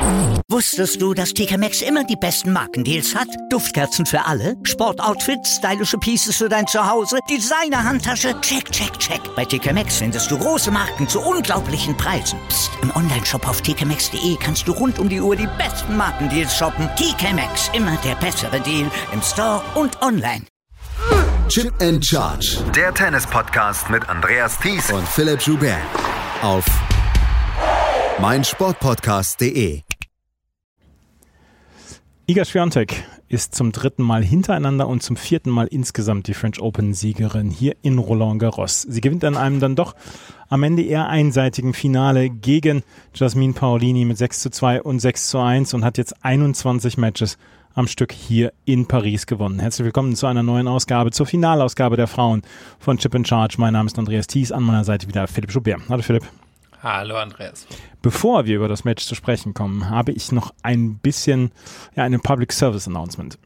Wusstest du, dass TK Maxx immer die besten Markendeals hat? Duftkerzen für alle, Sportoutfits, stylische Pieces für dein Zuhause, Designer-Handtasche, check, check, check. Bei TK Maxx findest du große Marken zu unglaublichen Preisen. Psst. Im Onlineshop auf tkmaxx.de kannst du rund um die Uhr die besten Markendeals shoppen. TK Maxx, immer der bessere Deal im Store und online. Chip and Charge. Der Tennis-Podcast mit Andreas Thies und Philipp Joubert. Auf meinsportpodcast.de. Iga Swiatek ist zum 3. Mal hintereinander und zum 4. Mal insgesamt die French Open-Siegerin hier in Roland Garros. Sie gewinnt an einem dann doch am Ende eher einseitigen Finale gegen Jasmine Paolini mit 6:2 und 6:1 und hat jetzt 21 Matches am Stück hier in Paris gewonnen. Herzlich willkommen zu einer neuen Ausgabe, zur Finalausgabe der Frauen von Chip and Charge. Mein Name ist Andreas Thies, an meiner Seite wieder Philipp Joubert. Hallo Philipp. Hallo Andreas. Bevor wir über das Match zu sprechen kommen, habe ich noch ein bisschen eine Public Service Announcement.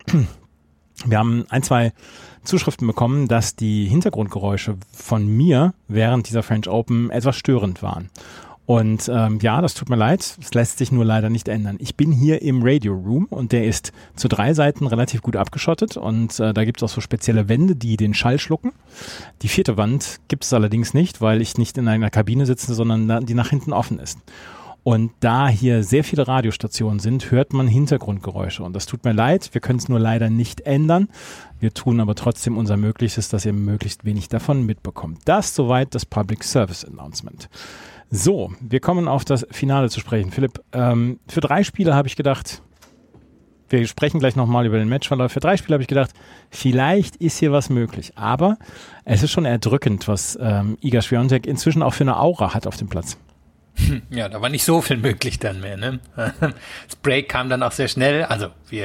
Wir haben 2 Zuschriften bekommen, dass die Hintergrundgeräusche von mir während dieser French Open etwas störend waren. Und das tut mir leid, es lässt sich nur leider nicht ändern. Ich bin hier im Radio Room und der ist zu 3 Seiten relativ gut abgeschottet und da gibt es auch so spezielle Wände, die den Schall schlucken. Die 4. Wand gibt es allerdings nicht, weil ich nicht in einer Kabine sitze, sondern die nach hinten offen ist. Und da hier sehr viele Radiostationen sind, hört man Hintergrundgeräusche. Und das tut mir leid, wir können es nur leider nicht ändern. Wir tun aber trotzdem unser Möglichstes, dass ihr möglichst wenig davon mitbekommt. Das soweit das Public Service Announcement. So, wir kommen auf das Finale zu sprechen. Philipp, für 3 Spiele habe ich gedacht, wir sprechen gleich nochmal über den Matchverlauf, für 3 Spiele habe ich gedacht, vielleicht ist hier was möglich. Aber es ist schon erdrückend, was Iga Swiatek inzwischen auch für eine Aura hat auf dem Platz. Ja, da war nicht so viel möglich dann mehr, ne? Das Break kam dann auch sehr schnell, also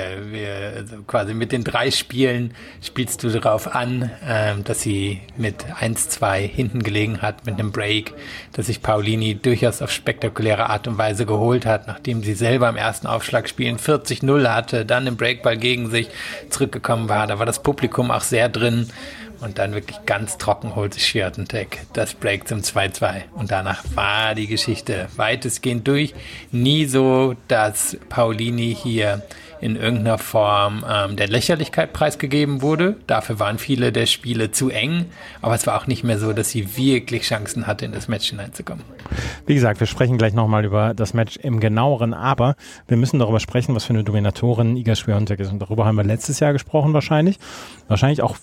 also quasi mit den 3 Spielen spielst du darauf an, dass sie mit 1-2 hinten gelegen hat mit einem Break, dass sich Paolini durchaus auf spektakuläre Art und Weise geholt hat, nachdem sie selber im ersten Aufschlagspielen 40-0 hatte, dann im Breakball gegen sich zurückgekommen war, da war das Publikum auch sehr drin. Und dann wirklich ganz trocken holt sich Swiatek das Break zum 2-2. Und danach war die Geschichte weitestgehend durch. Nie so, dass Paolini hier in irgendeiner Form der Lächerlichkeit preisgegeben wurde. Dafür waren viele der Spiele zu eng. Aber es war auch nicht mehr so, dass sie wirklich Chancen hatte, in das Match hineinzukommen. Wie gesagt, wir sprechen gleich nochmal über das Match im Genaueren. Aber wir müssen darüber sprechen, was für eine Dominatorin Iga Swiatek ist. Und darüber haben wir letztes Jahr gesprochen wahrscheinlich. Wahrscheinlich auch.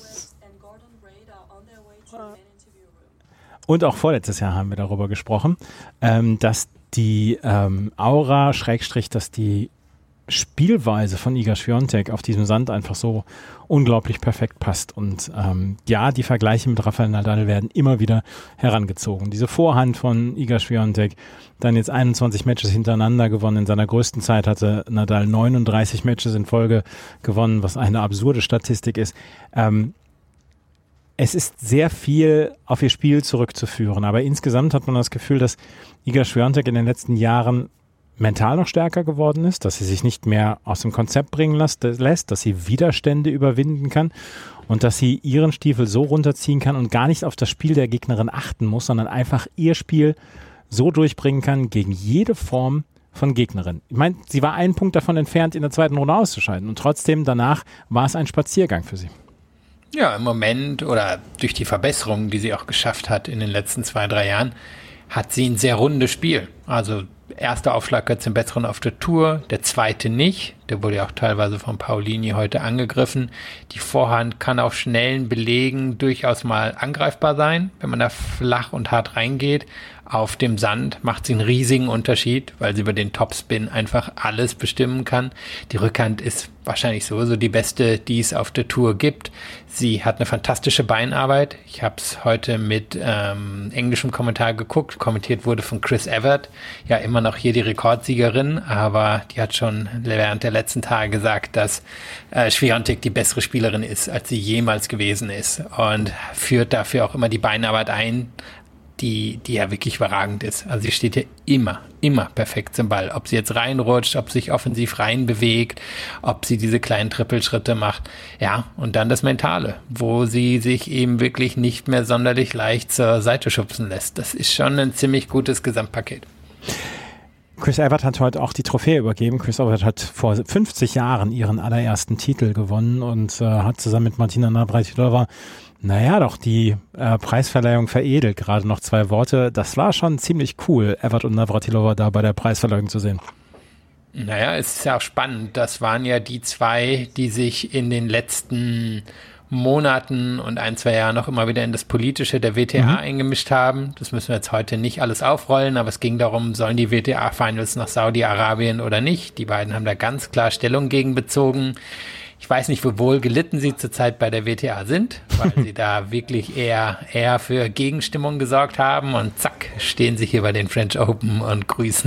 Und auch vorletztes Jahr haben wir darüber gesprochen, dass die Aura, dass die Spielweise von Iga Swiatek auf diesem Sand einfach so unglaublich perfekt passt. Und die Vergleiche mit Rafael Nadal werden immer wieder herangezogen. Diese Vorhand von Iga Swiatek, dann jetzt 21 Matches hintereinander gewonnen. In seiner größten Zeit hatte Nadal 39 Matches in Folge gewonnen, was eine absurde Statistik ist. Es ist sehr viel auf ihr Spiel zurückzuführen, aber insgesamt hat man das Gefühl, dass Iga Swiatek in den letzten Jahren mental noch stärker geworden ist, dass sie sich nicht mehr aus dem Konzept bringen lässt, dass sie Widerstände überwinden kann und dass sie ihren Stiefel so runterziehen kann und gar nicht auf das Spiel der Gegnerin achten muss, sondern einfach ihr Spiel so durchbringen kann gegen jede Form von Gegnerin. Ich meine, sie war einen Punkt davon entfernt, in der 2. Runde auszuscheiden und trotzdem danach war es ein Spaziergang für sie. Ja, im Moment oder durch die Verbesserungen, die sie auch geschafft hat in den letzten 2-3 Jahren, hat sie ein sehr rundes Spiel. Also erster Aufschlag gehört zum Besseren auf der Tour, der zweite nicht. Der wurde ja auch teilweise von Paolini heute angegriffen. Die Vorhand kann auf schnellen Belegen durchaus mal angreifbar sein, wenn man da flach und hart reingeht. Auf dem Sand macht sie einen riesigen Unterschied, weil sie über den Topspin einfach alles bestimmen kann. Die Rückhand ist wahrscheinlich sowieso die beste, die es auf der Tour gibt. Sie hat eine fantastische Beinarbeit. Ich habe es heute mit englischem Kommentar geguckt. Kommentiert wurde von Chris Evert. Ja, immer noch hier die Rekordsiegerin, aber die hat schon während der letzten Tage gesagt, dass Swiatek die bessere Spielerin ist, als sie jemals gewesen ist. Und führt dafür auch immer die Beinarbeit ein, die ja wirklich überragend ist. Also sie steht ja immer perfekt zum Ball. Ob sie jetzt reinrutscht, ob sie sich offensiv reinbewegt, ob sie diese kleinen Trippelschritte macht. Ja, und dann das Mentale, wo sie sich eben wirklich nicht mehr sonderlich leicht zur Seite schubsen lässt. Das ist schon ein ziemlich gutes Gesamtpaket. Chris Evert hat heute auch die Trophäe übergeben. Chris Evert hat vor 50 Jahren ihren allerersten Titel gewonnen und hat zusammen mit Martina Navratilova doch die Preisverleihung veredelt. Gerade noch 2 Worte. Das war schon ziemlich cool, Evert und Navratilova da bei der Preisverleihung zu sehen. Naja, es ist ja auch spannend. Das waren ja die 2, die sich in den letzten Monaten und 1-2 Jahren noch immer wieder in das Politische der WTA eingemischt haben. Das müssen wir jetzt heute nicht alles aufrollen, aber es ging darum, sollen die WTA-Finals nach Saudi-Arabien oder nicht? Die beiden haben da ganz klar Stellung gegen bezogen. Ich weiß nicht, wie wohl gelitten sie zurzeit bei der WTA sind, weil sie da wirklich eher für Gegenstimmung gesorgt haben und zack, stehen sie hier bei den French Open und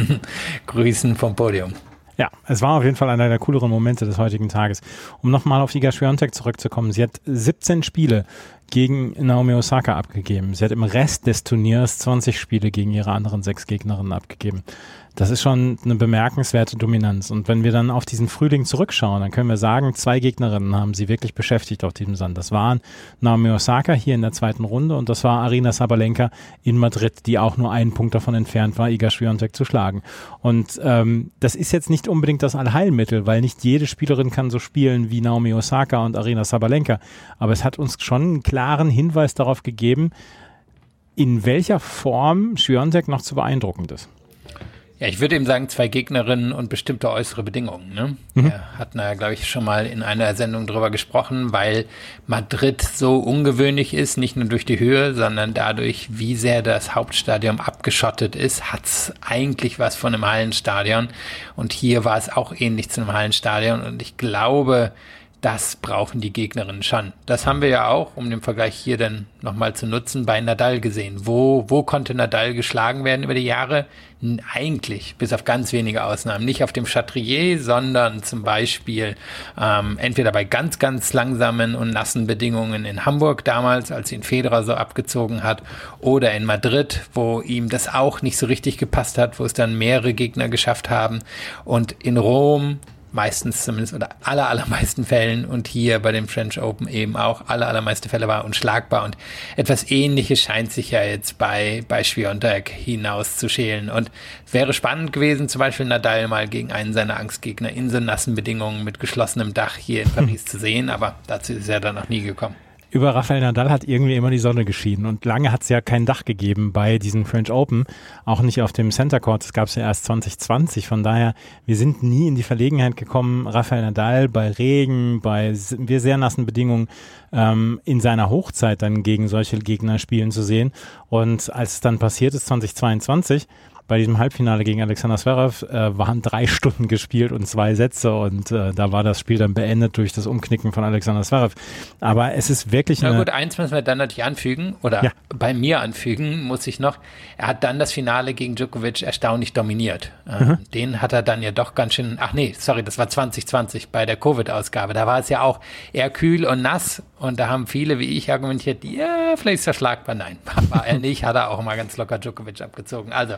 grüßen vom Podium. Ja, es war auf jeden Fall einer der cooleren Momente des heutigen Tages. Um nochmal auf Iga Swiatek zurückzukommen, sie hat 17 Spiele gegen Naomi Osaka abgegeben. Sie hat im Rest des Turniers 20 Spiele gegen ihre anderen 6 Gegnerinnen abgegeben. Das ist schon eine bemerkenswerte Dominanz. Und wenn wir dann auf diesen Frühling zurückschauen, dann können wir sagen, 2 Gegnerinnen haben sie wirklich beschäftigt auf diesem Sand. Das waren Naomi Osaka hier in der 2. Runde und das war Aryna Sabalenka in Madrid, die auch nur einen Punkt davon entfernt war, Iga Swiatek zu schlagen. Und das ist jetzt nicht unbedingt das Allheilmittel, weil nicht jede Spielerin kann so spielen wie Naomi Osaka und Aryna Sabalenka. Aber es hat uns schon einen klaren Hinweis darauf gegeben, in welcher Form Swiatek noch zu beeindruckend ist. Ja, ich würde eben sagen, 2 Gegnerinnen und bestimmte äußere Bedingungen. Ne? Wir hatten ja, glaube ich, schon mal in einer Sendung drüber gesprochen, weil Madrid so ungewöhnlich ist, nicht nur durch die Höhe, sondern dadurch, wie sehr das Hauptstadion abgeschottet ist, hat's eigentlich was von einem Hallenstadion. Und hier war es auch ähnlich zu einem Hallenstadion. Und ich glaube, das brauchen die Gegnerinnen schon. Das haben wir ja auch, um den Vergleich hier dann nochmal zu nutzen, bei Nadal gesehen. Wo konnte Nadal geschlagen werden über die Jahre? Eigentlich, bis auf ganz wenige Ausnahmen, nicht auf dem Chatrier, sondern zum Beispiel entweder bei ganz, ganz langsamen und nassen Bedingungen in Hamburg damals, als ihn Federer so abgezogen hat, oder in Madrid, wo ihm das auch nicht so richtig gepasst hat, wo es dann mehrere Gegner geschafft haben. Und in Rom meistens zumindest oder allermeisten Fällen und hier bei dem French Open eben auch allermeiste Fälle war unschlagbar und etwas Ähnliches scheint sich ja jetzt bei Swiatek hinauszuschälen und es wäre spannend gewesen, zum Beispiel Nadal mal gegen einen seiner Angstgegner in so nassen Bedingungen mit geschlossenem Dach hier in Paris zu sehen, aber dazu ist er dann noch nie gekommen. Über Rafael Nadal hat irgendwie immer die Sonne geschienen und lange hat es ja kein Dach gegeben bei diesen French Open, auch nicht auf dem Center Court, das gab es ja erst 2020, von daher, wir sind nie in die Verlegenheit gekommen, Rafael Nadal bei Regen, bei sehr nassen Bedingungen in seiner Hochzeit dann gegen solche Gegner spielen zu sehen und als es dann passiert ist 2022, bei diesem Halbfinale gegen Alexander Zverev waren 3 Stunden gespielt und 2 Sätze und da war das Spiel dann beendet durch das Umknicken von Alexander Zverev. Aber es ist wirklich Na gut, eins müssen wir dann natürlich anfügen oder bei mir anfügen, muss ich noch. Er hat dann das Finale gegen Djokovic erstaunlich dominiert. Den hat er dann ja doch ganz schön, das war 2020 bei der Covid-Ausgabe. Da war es ja auch eher kühl und nass und da haben viele wie ich argumentiert, ja, vielleicht ist er schlagbar. Nein, war er nicht, hat er auch mal ganz locker Djokovic abgezogen. Also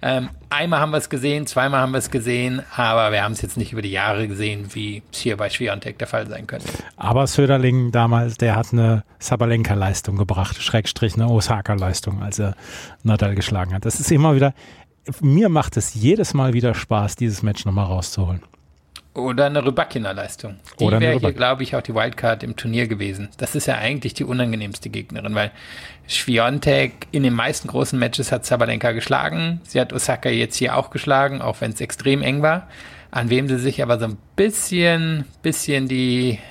einmal haben wir es gesehen, zweimal haben wir es gesehen, aber wir haben es jetzt nicht über die Jahre gesehen, wie es hier bei Swiatek der Fall sein könnte. Aber Söderling damals, der hat eine Sabalenka-Leistung gebracht, / eine Osaka-Leistung, als er Nadal geschlagen hat. Das ist immer wieder, mir macht es jedes Mal wieder Spaß, dieses Match nochmal rauszuholen. Oder eine Rybakina-Leistung. Die wäre hier, glaube ich, auch die Wildcard im Turnier gewesen. Das ist ja eigentlich die unangenehmste Gegnerin, weil Swiatek in den meisten großen Matches hat Sabalenka geschlagen. Sie hat Osaka jetzt hier auch geschlagen, auch wenn es extrem eng war. An wem sie sich aber so ein bisschen die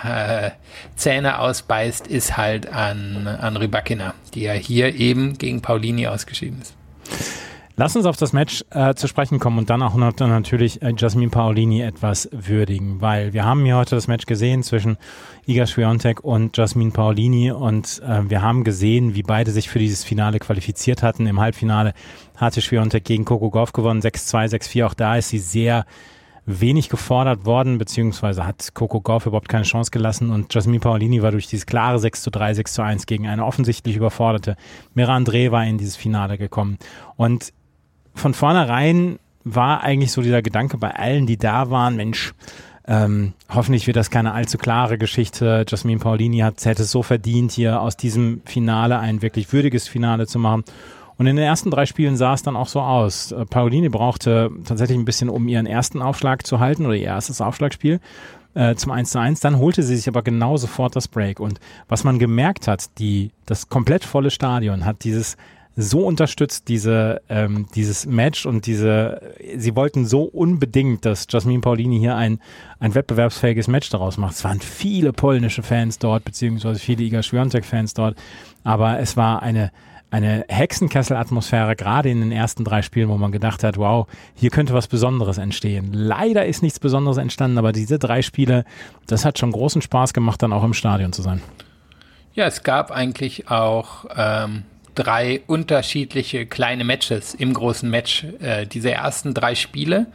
Zähne ausbeißt, ist halt an Rybakina, die ja hier eben gegen Paulini ausgeschieden ist. Lass uns auf das Match zu sprechen kommen und dann auch natürlich Jasmine Paolini etwas würdigen, weil wir haben hier heute das Match gesehen zwischen Iga Swiatek und Jasmine Paolini und wir haben gesehen, wie beide sich für dieses Finale qualifiziert hatten. Im Halbfinale hatte Swiatek gegen Coco Gauff gewonnen, 6-2, 6-4. Auch da ist sie sehr wenig gefordert worden, beziehungsweise hat Coco Gauff überhaupt keine Chance gelassen und Jasmine Paolini war durch dieses klare 6-3, 6-1 gegen eine offensichtlich überforderte Mira André war in dieses Finale gekommen. Und von vornherein war eigentlich so dieser Gedanke bei allen, die da waren, Mensch, hoffentlich wird das keine allzu klare Geschichte. Jasmine Paolini hätte es so verdient, hier aus diesem Finale ein wirklich würdiges Finale zu machen. Und in den ersten 3 Spielen sah es dann auch so aus. Paolini brauchte tatsächlich ein bisschen, um ihren ersten Aufschlag zu halten oder ihr erstes Aufschlagspiel zum 1:1. Dann holte sie sich aber genau sofort das Break. Und was man gemerkt hat, das komplett volle Stadion hat dieses so unterstützt, dieses Match und sie wollten so unbedingt, dass Jasmine Paolini hier ein wettbewerbsfähiges Match daraus macht. Es waren viele polnische Fans dort, beziehungsweise viele Iga Swiatek-Fans dort, aber es war eine Hexenkessel-Atmosphäre, gerade in den ersten 3 Spielen, wo man gedacht hat, wow, hier könnte was Besonderes entstehen. Leider ist nichts Besonderes entstanden, aber diese 3 Spiele, das hat schon großen Spaß gemacht, dann auch im Stadion zu sein. Ja, es gab eigentlich auch 3 unterschiedliche kleine Matches im großen Match. Diese ersten 3 Spiele,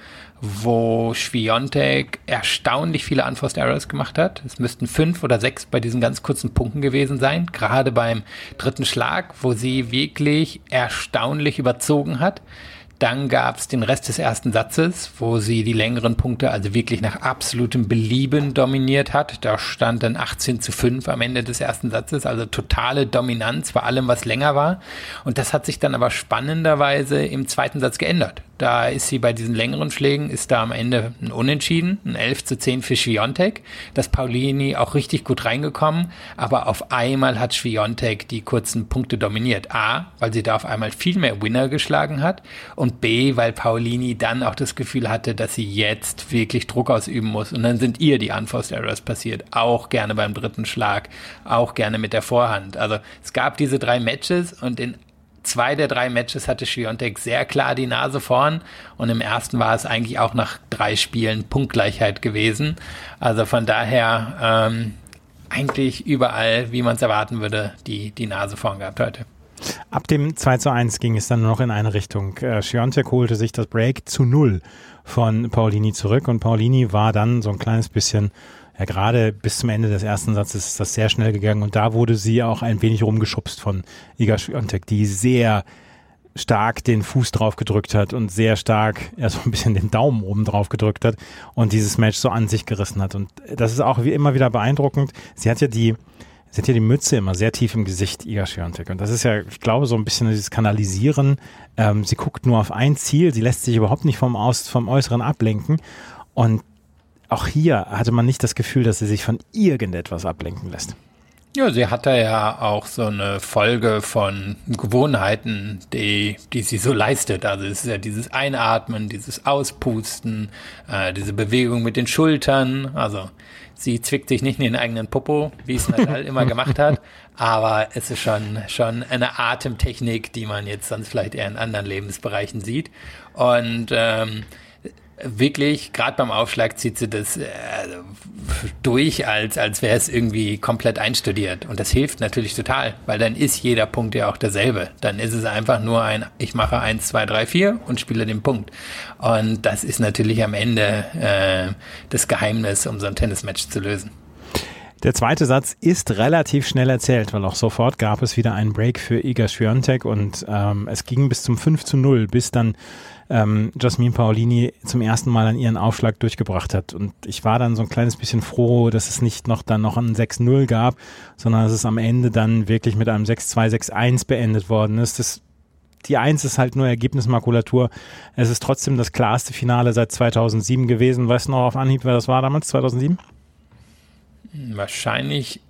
wo Swiatek erstaunlich viele Unforced Errors gemacht hat. Es müssten 5 oder 6 bei diesen ganz kurzen Punkten gewesen sein. Gerade beim 3. Schlag, wo sie wirklich erstaunlich überzogen hat. Dann gab es den Rest des ersten Satzes, wo sie die längeren Punkte also wirklich nach absolutem Belieben dominiert hat. Da stand dann 18:5 am Ende des ersten Satzes, also totale Dominanz bei allem, was länger war. Und das hat sich dann aber spannenderweise im zweiten Satz geändert. Da ist sie bei diesen längeren Schlägen, ist da am Ende ein Unentschieden, ein 11:10 für Swiatek. Das Paolini auch richtig gut reingekommen, aber auf einmal hat Swiatek die kurzen Punkte dominiert. A, weil sie da auf einmal viel mehr Winner geschlagen hat und B, weil Paolini dann auch das Gefühl hatte, dass sie jetzt wirklich Druck ausüben muss und dann sind ihr die Unforced Errors passiert. Auch gerne beim 3. Schlag, auch gerne mit der Vorhand. Also es gab diese 3 Matches und in 2 der 3 Matches hatte Swiatek sehr klar die Nase vorn und im ersten war es eigentlich auch nach 3 Spielen Punktgleichheit gewesen. Also von daher eigentlich überall, wie man es erwarten würde, die Nase vorn gehabt heute. Ab dem 2:1 ging es dann nur noch in eine Richtung. Swiatek holte sich das Break zu 0 von Paolini zurück und Paolini war dann so ein kleines bisschen, ja gerade bis zum Ende des ersten Satzes ist das sehr schnell gegangen und da wurde sie auch ein wenig rumgeschubst von Iga Swiatek, die sehr stark den Fuß drauf gedrückt hat und sehr stark so ein bisschen den Daumen oben drauf gedrückt hat und dieses Match so an sich gerissen hat. Und das ist auch wie immer wieder beeindruckend. Sie hat ja die Mütze immer sehr tief im Gesicht, Iga Swiatek. Und das ist ja, ich glaube, so ein bisschen dieses Kanalisieren. Sie guckt nur auf ein Ziel, sie lässt sich überhaupt nicht vom Äußeren ablenken. Und auch hier hatte man nicht das Gefühl, dass sie sich von irgendetwas ablenken lässt. Ja, sie hatte ja auch so eine Folge von Gewohnheiten, die sie so leistet. Also es ist ja dieses Einatmen, dieses Auspusten, diese Bewegung mit den Schultern. Also sie zwickt sich nicht in den eigenen Popo, wie es Nadal immer gemacht hat. Aber es ist schon eine Atemtechnik, die man jetzt sonst vielleicht eher in anderen Lebensbereichen sieht. Und wirklich, gerade beim Aufschlag zieht sie das durch, als wäre es irgendwie komplett einstudiert. Und das hilft natürlich total, weil dann ist jeder Punkt ja auch derselbe. Dann ist es einfach nur ich mache 1, 2, 3, 4 und spiele den Punkt. Und das ist natürlich am Ende das Geheimnis, um so ein Tennismatch zu lösen. Der zweite Satz ist relativ schnell erzählt, weil auch sofort gab es wieder einen Break für Iga Swiatek und es ging bis zum 5:0, bis dann Jasmine Paolini zum ersten Mal an ihren Aufschlag durchgebracht hat. Und ich war dann so ein kleines bisschen froh, dass es nicht dann noch ein 6:0 gab, sondern dass es am Ende dann wirklich mit einem 6:2, 6:1 beendet worden ist. Die 1 ist halt nur Ergebnismakulatur. Es ist trotzdem das klarste Finale seit 2007 gewesen. Weißt du noch auf Anhieb, wer das war damals, 2007? Wahrscheinlich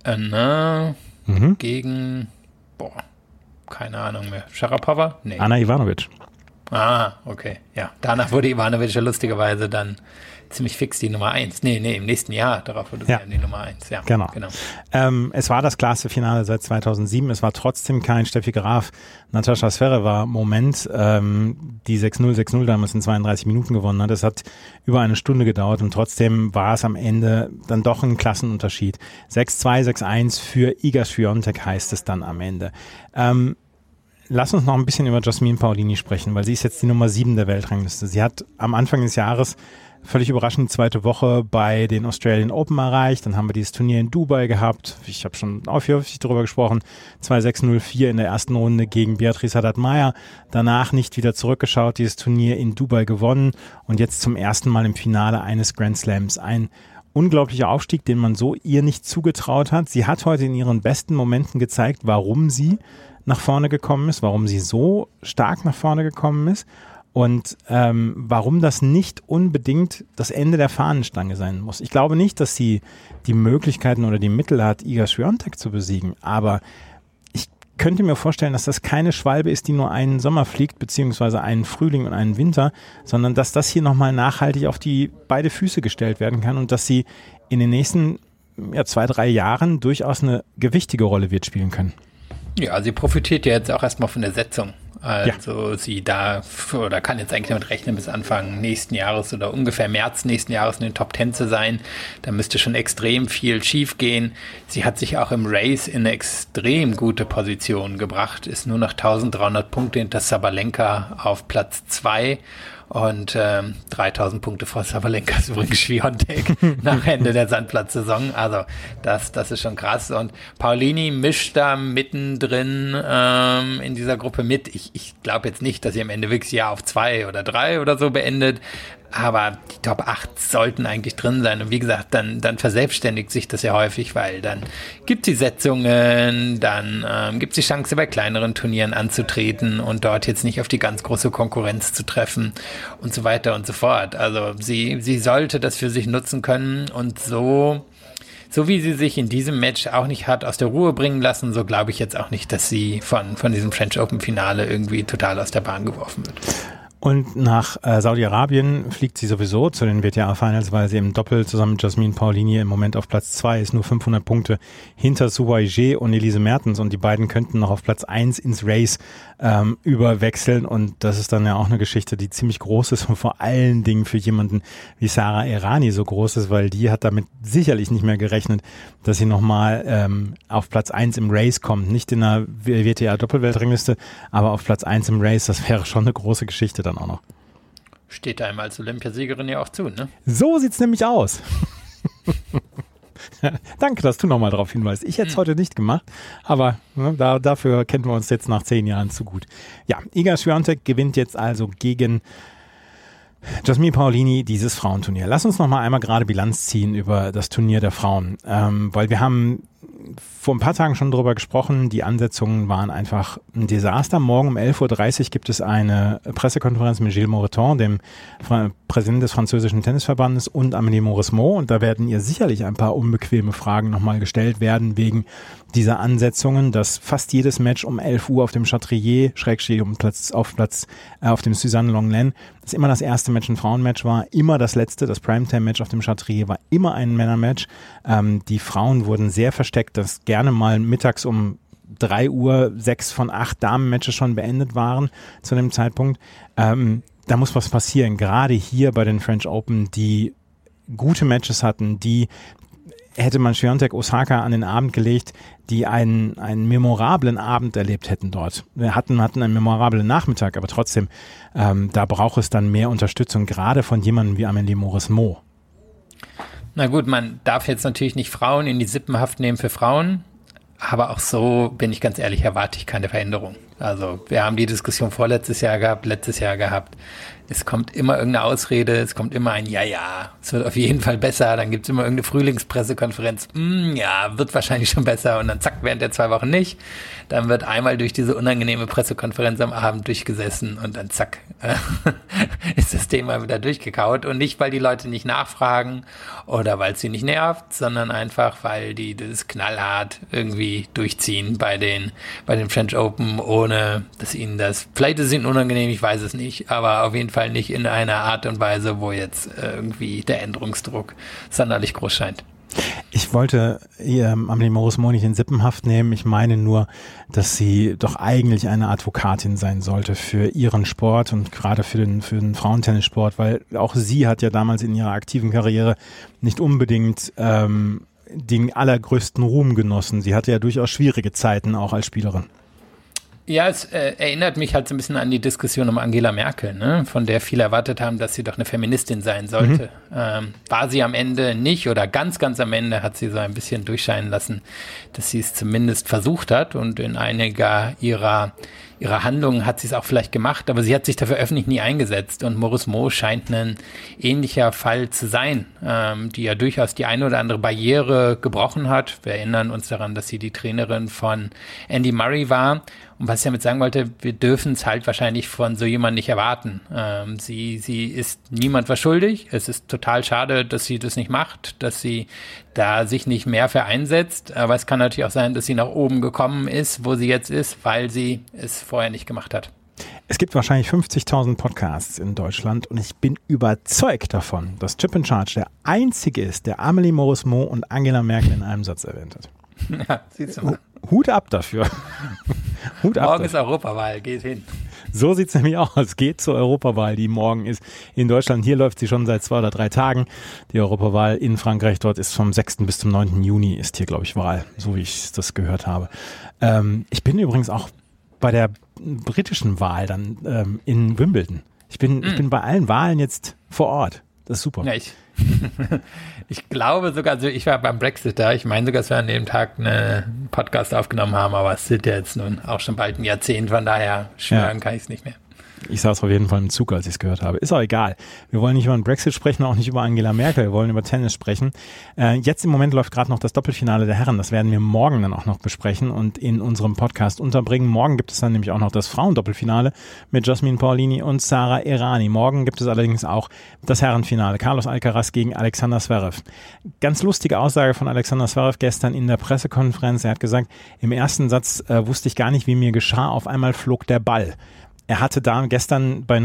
gegen, keine Ahnung mehr. Sharapova? Nee. Ana Ivanovic. Ah, okay. Ja, danach wurde Ivanovic ja lustigerweise dann ziemlich fix die Nummer 1. Nee, im nächsten Jahr, darauf wurde sie dann die Nummer 1. Ja, genau. Es war das klarste Finale seit 2007. Es war trotzdem kein Steffi Graf, Natascha Zverev Moment, die 6:0, 6:0 damals in 32 Minuten gewonnen hat. Es hat über eine Stunde gedauert und trotzdem war es am Ende dann doch ein Klassenunterschied. 6:2, 6:1 für Iga Swiatek heißt es dann am Ende. Lass uns noch ein bisschen über Jasmine Paolini sprechen, weil sie ist jetzt die Nummer 7 der Weltrangliste. Sie hat am Anfang des Jahres völlig überraschend die 2. Woche bei den Australian Open erreicht. Dann haben wir dieses Turnier in Dubai gehabt. Ich habe schon häufig darüber gesprochen. 2-6-0-4 in der ersten Runde gegen Beatrice Haddad-Maia. Danach nicht wieder zurückgeschaut, dieses Turnier in Dubai gewonnen und jetzt zum ersten Mal im Finale eines Grand Slams. Ein unglaublicher Aufstieg, den man so ihr nicht zugetraut hat. Sie hat heute in ihren besten Momenten gezeigt, warum sie nach vorne gekommen ist, warum sie so stark nach vorne gekommen ist und warum das nicht unbedingt das Ende der Fahnenstange sein muss. Ich glaube nicht, dass sie die Möglichkeiten oder die Mittel hat, Iga Swiatek zu besiegen, aber ich könnte mir vorstellen, dass das keine Schwalbe ist, die nur einen Sommer fliegt, beziehungsweise einen Frühling und einen Winter, sondern dass das hier nochmal nachhaltig auf die beide Füße gestellt werden kann und dass sie in den nächsten 2-3 Jahren durchaus eine gewichtige Rolle wird spielen können. Ja, sie profitiert ja jetzt auch erstmal von der Setzung. Also sie darf oder kann jetzt eigentlich damit rechnen, bis Anfang nächsten Jahres oder ungefähr März nächsten Jahres in den Top 10 zu sein. Da müsste schon extrem viel schief gehen. Sie hat sich auch im Race in eine extrem gute Position gebracht, ist nur noch 1300 Punkte hinter Sabalenka auf Platz 2 und 3000 Punkte vor Sabalenka ist übrigens Swiatek nach Ende der Sandplatzsaison. Also das ist schon krass. Und Paolini mischt da mittendrin in dieser Gruppe mit. Ich glaube jetzt nicht, dass sie am Ende wirklich Jahr auf 2 oder 3 oder so beendet. Aber die Top 8 sollten eigentlich drin sein. Und wie gesagt, dann verselbstständigt sich das ja häufig, weil dann gibt es die Setzungen, dann gibt es die Chance, bei kleineren Turnieren anzutreten und dort jetzt nicht auf die ganz große Konkurrenz zu treffen und so weiter und so fort. Also sie sollte das für sich nutzen können und so wie sie sich in diesem Match auch nicht hat aus der Ruhe bringen lassen, so glaube ich jetzt auch nicht, dass sie von diesem French Open Finale irgendwie total aus der Bahn geworfen wird. Und nach Saudi-Arabien fliegt sie sowieso zu den WTA-Finals, weil sie im Doppel zusammen mit Jasmine Paolini im Moment auf Platz 2 ist, nur 500 Punkte hinter Su Weijie und Elise Mertens und die beiden könnten noch auf Platz 1 ins Race überwechseln und das ist dann ja auch eine Geschichte, die ziemlich groß ist und vor allen Dingen für jemanden wie Sara Errani so groß ist, weil die hat damit sicherlich nicht mehr gerechnet, dass sie nochmal auf Platz 1 im Race kommt, nicht in der WTA-Doppelweltrangliste, aber auf Platz 1 im Race, das wäre schon eine große Geschichte dann auch noch. Steht einem als Olympiasiegerin ja auch zu, ne? So sieht's nämlich aus. Danke, dass du nochmal darauf hinweist. Ich hätte es heute nicht gemacht, aber dafür kennen wir uns jetzt nach 10 Jahren zu gut. Ja, Iga Swiatek gewinnt jetzt also gegen Jasmine Paolini dieses Frauenturnier. Lass uns noch mal einmal gerade Bilanz ziehen über das Turnier der Frauen, weil wir haben vor ein paar Tagen schon drüber gesprochen, die Ansetzungen waren einfach ein Desaster. Morgen um 11.30 Uhr gibt es eine Pressekonferenz mit Gilles Moreton, dem Präsidenten des französischen Tennisverbandes und Amélie Mauresmo und da werden ihr sicherlich ein paar unbequeme Fragen nochmal gestellt werden wegen dieser Ansetzungen, dass fast jedes Match um 11 Uhr auf dem Chatrier, auf dem Suzanne Lenglen, das immer das erste Match ein Frauenmatch war, immer das letzte, das Primetime-Match auf dem Chatrier war immer ein Männermatch. Die Frauen wurden sehr versteckt, dass gerne mal mittags um 3 Uhr 6 von 8 Damenmatches schon beendet waren zu dem Zeitpunkt. Da muss was passieren, gerade hier bei den French Open, die gute Matches hatten, die hätte man Swiatek Osaka an den Abend gelegt, die einen memorablen Abend erlebt hätten dort. Wir hatten einen memorablen Nachmittag, aber trotzdem, da braucht es dann mehr Unterstützung, gerade von jemandem wie Amélie Mauresmo. Na gut, man darf jetzt natürlich nicht Frauen in die Sippenhaft nehmen für Frauen, aber auch so, bin ich ganz ehrlich, erwarte ich keine Veränderung. Also wir haben die Diskussion letztes Jahr gehabt. Es kommt immer irgendeine Ausrede, es kommt immer ein Ja, es wird auf jeden Fall besser, dann gibt es immer irgendeine Frühlingspressekonferenz, ja, wird wahrscheinlich schon besser und dann zack, während der 2 Wochen nicht. Dann wird einmal durch diese unangenehme Pressekonferenz am Abend durchgesessen und dann zack, ist das Thema wieder durchgekaut und nicht, weil die Leute nicht nachfragen oder weil es sie nicht nervt, sondern einfach, weil die das knallhart irgendwie durchziehen bei den French Open, ohne dass ihnen das, vielleicht ist es ihnen unangenehm, ich weiß es nicht, aber auf jeden Fall nicht in einer Art und Weise, wo jetzt irgendwie der Änderungsdruck sonderlich groß scheint. Ich wollte Amélie Mauresmo nicht in Sippenhaft nehmen. Ich meine nur, dass sie doch eigentlich eine Advokatin sein sollte für ihren Sport und gerade für den Frauentennissport, weil auch sie hat ja damals in ihrer aktiven Karriere nicht unbedingt den allergrößten Ruhm genossen. Sie hatte ja durchaus schwierige Zeiten auch als Spielerin. Ja, es erinnert mich halt so ein bisschen an die Diskussion um Angela Merkel, ne? Von der viele erwartet haben, dass sie doch eine Feministin sein sollte. War sie am Ende nicht oder ganz, ganz am Ende hat sie so ein bisschen durchscheinen lassen, dass sie es zumindest versucht hat und in einiger ihrer ihrer Handlungen hat sie es auch vielleicht gemacht, aber sie hat sich dafür öffentlich nie eingesetzt. Und Maurice Mo scheint ein ähnlicher Fall zu sein, die ja durchaus die eine oder andere Barriere gebrochen hat. Wir erinnern uns daran, dass sie die Trainerin von Andy Murray war. Und was ich damit sagen wollte, wir dürfen es halt wahrscheinlich von so jemandem nicht erwarten. Sie ist niemand was schuldig. Es ist total schade, dass sie das nicht macht, dass sie da sich nicht mehr für einsetzt. Aber es kann natürlich auch sein, dass sie nach oben gekommen ist, wo sie jetzt ist, weil sie es vorher nicht gemacht hat. Es gibt wahrscheinlich 50.000 Podcasts in Deutschland und ich bin überzeugt davon, dass Chip in Charge der einzige ist, der Amelie, Maurice Mo und Angela Merkel in einem Satz erwähnt hat. Ja, siehst du mal. Hut ab dafür. Hut ab. Morgen ist Europawahl, geht hin. So sieht es nämlich aus. Geht zur Europawahl, die morgen ist in Deutschland. Hier läuft sie schon seit 2 oder 3 Tagen. Die Europawahl in Frankreich, dort ist vom 6. bis zum 9. Juni ist hier, glaube ich, Wahl, so wie ich das gehört habe. Ich bin übrigens auch bei der britischen Wahl dann in Wimbledon. Ich bin bei allen Wahlen jetzt vor Ort. Das ist super. Ja, ich glaube sogar, also ich war beim Brexit da. Ich meine sogar, dass wir an dem Tag einen Podcast aufgenommen haben, aber es sind ja jetzt nun auch schon bald ein Jahrzehnt, von daher schwören kann ich es nicht mehr. Ich saß auf jeden Fall im Zug, als ich es gehört habe. Ist auch egal. Wir wollen nicht über den Brexit sprechen, auch nicht über Angela Merkel. Wir wollen über Tennis sprechen. Jetzt im Moment läuft gerade noch das Doppelfinale der Herren. Das werden wir morgen dann auch noch besprechen und in unserem Podcast unterbringen. Morgen gibt es dann nämlich auch noch das Frauendoppelfinale mit Jasmine Paolini und Sara Errani. Morgen gibt es allerdings auch das Herrenfinale. Carlos Alcaraz gegen Alexander Zverev. Ganz lustige Aussage von Alexander Zverev gestern in der Pressekonferenz. Er hat gesagt, im ersten Satz wusste ich gar nicht, wie mir geschah. Auf einmal flog der Ball. Er hatte da gestern um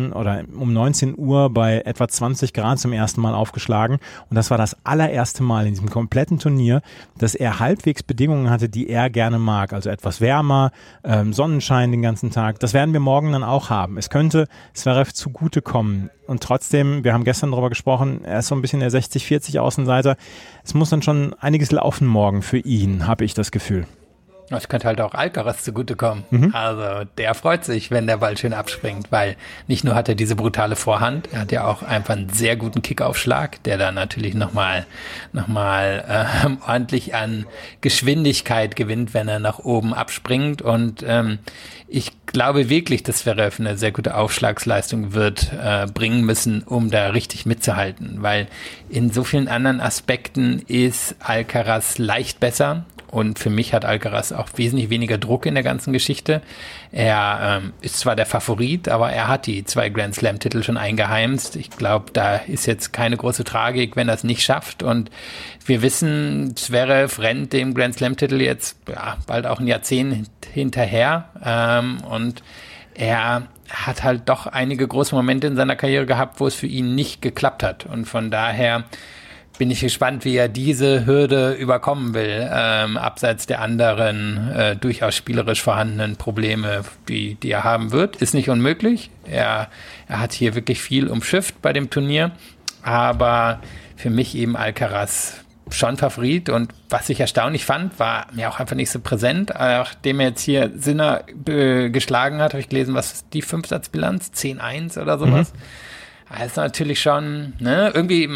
19 Uhr bei etwa 20 Grad zum ersten Mal aufgeschlagen und das war das allererste Mal in diesem kompletten Turnier, dass er halbwegs Bedingungen hatte, die er gerne mag. Also etwas wärmer, Sonnenschein den ganzen Tag. Das werden wir morgen dann auch haben. Es könnte Zverev zugutekommen. Und trotzdem, wir haben gestern darüber gesprochen, er ist so ein bisschen der 60-40 Außenseiter. Es muss dann schon einiges laufen morgen für ihn, habe ich das Gefühl. Das könnte halt auch Alcaraz zugutekommen. Also der freut sich, wenn der Ball schön abspringt, weil nicht nur hat er diese brutale Vorhand, er hat ja auch einfach einen sehr guten Kickaufschlag, der dann natürlich nochmal ordentlich an Geschwindigkeit gewinnt, wenn er nach oben abspringt. Und ich glaube wirklich, dass Zverev eine sehr gute Aufschlagsleistung wird bringen müssen, um da richtig mitzuhalten, weil in so vielen anderen Aspekten ist Alcaraz leicht besser. Und für mich hat Alcaraz auch wesentlich weniger Druck in der ganzen Geschichte. Er ist zwar der Favorit, aber er hat die 2 Grand Slam-Titel schon eingeheimst. Ich glaube, da ist jetzt keine große Tragik, wenn er es nicht schafft. Und wir wissen, Zverev rennt dem Grand Slam-Titel jetzt bald auch ein Jahrzehnt hinterher. Und er hat halt doch einige große Momente in seiner Karriere gehabt, wo es für ihn nicht geklappt hat. Und von daher bin ich gespannt, wie er diese Hürde überkommen will, abseits der anderen durchaus spielerisch vorhandenen Probleme, die er haben wird. Ist nicht unmöglich. Er hat hier wirklich viel umschifft bei dem Turnier, aber für mich eben Alcaraz schon Favorit. Und was ich erstaunlich fand, war mir auch einfach nicht so präsent. Nachdem er jetzt hier Sinner geschlagen hat, habe ich gelesen, was ist die 5-Satz-Bilanz? 10-1 oder sowas. Das ist natürlich schon, ne,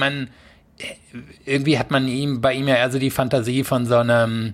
irgendwie hat man bei ihm ja eher so die Fantasie von so einem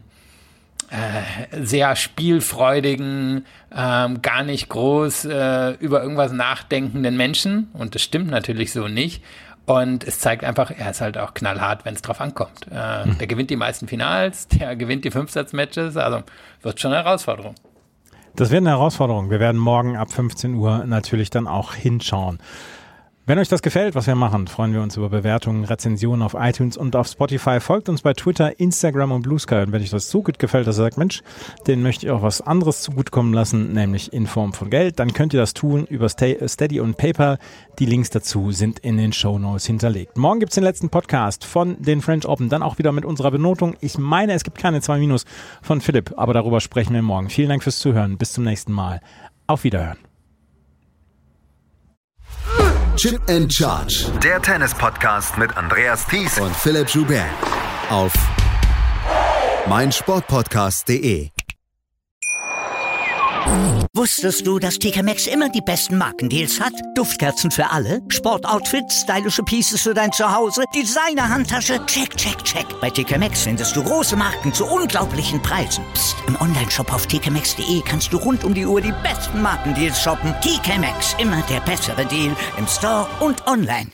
sehr spielfreudigen, gar nicht groß über irgendwas nachdenkenden Menschen. Und das stimmt natürlich so nicht. Und es zeigt einfach, er ist halt auch knallhart, wenn es drauf ankommt. Der gewinnt die meisten Finals, der gewinnt die 5-Satz-Matches, also wird schon eine Herausforderung. Das wird eine Herausforderung. Wir werden morgen ab 15 Uhr natürlich dann auch hinschauen. Wenn euch das gefällt, was wir machen, freuen wir uns über Bewertungen, Rezensionen auf iTunes und auf Spotify. Folgt uns bei Twitter, Instagram und Blue Sky. Und wenn euch das so gut gefällt, dass ihr sagt, Mensch, den möchte ich auch was anderes zugutekommen lassen, nämlich in Form von Geld, dann könnt ihr das tun über Steady und PayPal. Die Links dazu sind in den Shownotes hinterlegt. Morgen gibt's den letzten Podcast von den French Open, dann auch wieder mit unserer Benotung. Ich meine, es gibt keine 2- von Philipp, aber darüber sprechen wir morgen. Vielen Dank fürs Zuhören. Bis zum nächsten Mal. Auf Wiederhören. Chip and Charge. Der Tennis-Podcast mit Andreas Thies und Philipp Joubert auf meinsportpodcast.de. Wusstest du, dass TK Maxx immer die besten Markendeals hat? Duftkerzen für alle, Sportoutfits, stylische Pieces für dein Zuhause, Designer-Handtasche, check, check, check. Bei TK Maxx findest du große Marken zu unglaublichen Preisen. Psst. Im Onlineshop auf tkmaxx.de kannst du rund um die Uhr die besten Markendeals shoppen. TK Maxx, immer der bessere Deal im Store und online.